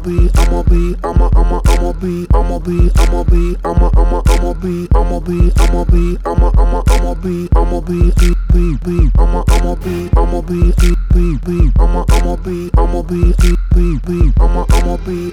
be, I'ma be, I'ma be, I'ma be, I'ma be, I'ma be, I'ma be, I'ma be, I'ma be, I'ma be, I'ma be, be, I'ma be, I'ma be, be, I'ma be, I'ma be, be, I'ma be.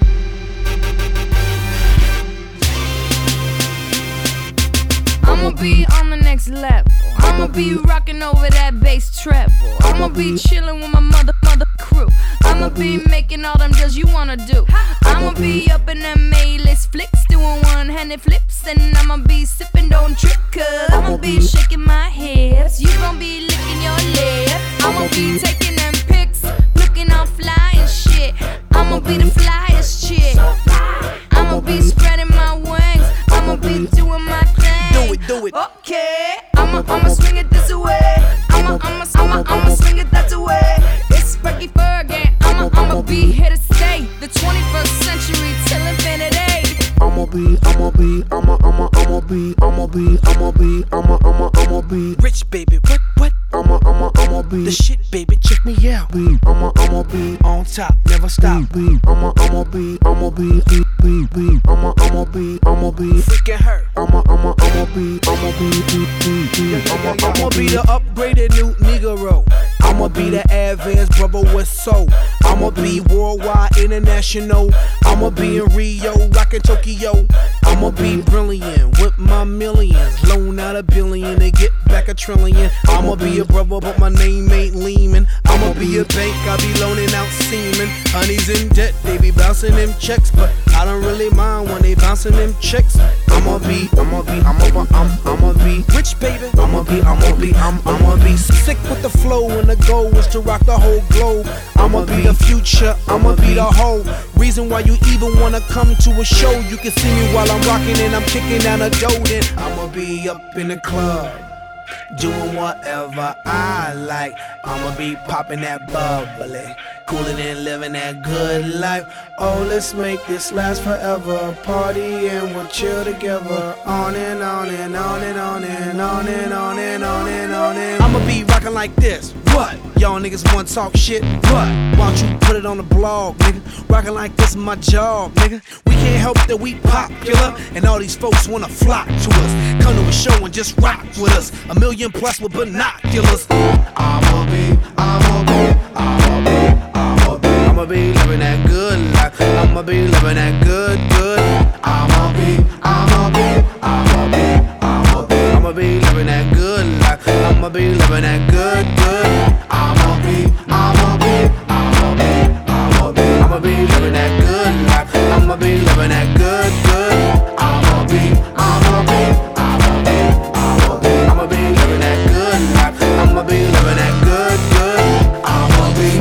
I'ma be on the next level. I'ma be rocking over that bass treble. I'ma be chilling with my mother crew. I'ma be making all them deals you wanna do. I'ma be up in them A-list flicks, doing one-handed flips, and I'ma be sipping, don't trip, cause I'ma be shaking my hips. You gon' be licking your lips. I'ma be taking them pics, looking all fly and shit. I'ma be the flyest chick. I'ma be spreading my wings. I'ma be doing my thing. Do it. Okay, I'ma swing it this way. I'ma swing it that way. It's Frankie Fergie. I'ma be here to stay. The 21st century till infinity. I'ma be Rich baby, what? I'ma be The shit, baby, check me out. I'ma be On top, never stop. I'ma be Freaking her. I'ma be I'ma be the upgraded new Negro. I'ma be the advanced brother with soul. I'ma be worldwide, international. I'ma be in Rio, rockin' Tokyo. I'ma be brilliant with my millions. Loan out $1 billion to get back $1 trillion. I'ma be a brother, but my name ain't Lehman. I'ma be a bank, I be loaning out semen. Honey's in debt, they be bouncing them checks, but I don't really mind when they bouncing them checks. I'ma be rich, baby. I'ma be sick with the flow, and the goal is to rock the whole globe. I'ma be the future, I'ma be the whole reason why you even wanna come to a show. You can see me while I'm rocking and I'm kicking down a dough. Then I'ma be up in the club, doing whatever I like. I'ma be popping that bubbly, cooling and living that good life. Oh, let's make this last forever. Party and we'll chill together. On and on and on and on and on and on and on and on and I'ma be rocking like this. What? Y'all niggas wanna talk shit? What? Why don't you put it on the blog, nigga? Rocking like this is my job, nigga. We can't help that we popular, and all these folks wanna flock to us. Come to a show and just rock with us. 1 million plus with binoculars. I'ma be living that good life. I'ma be living that good. I'ma be living that good life. I'ma be living that good. I'ma be living that good life. I'ma be living that good. I'ma be living that good life. I'ma be living that good. I'ma be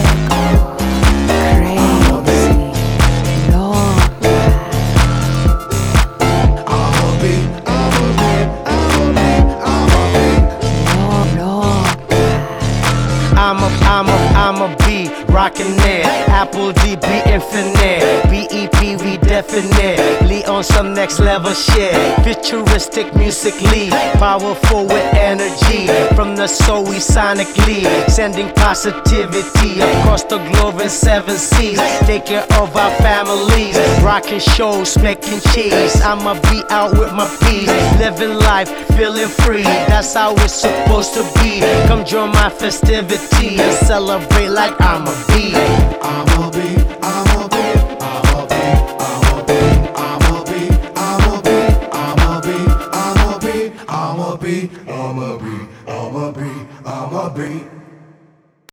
I'ma be rockin' it. Apple DB infinite. BEP we definitely on some next level shit. Futuristic musically, powerful with energy. From the soul we sonically sending positivity across the globe in 7 seas. Take care of our families, rocking shows, making cheese. I'ma be out with my peace, living life, feeling free. That's how it's supposed to be. Come join my festivity and celebrate like I'ma be. I'ma be. I'ma be.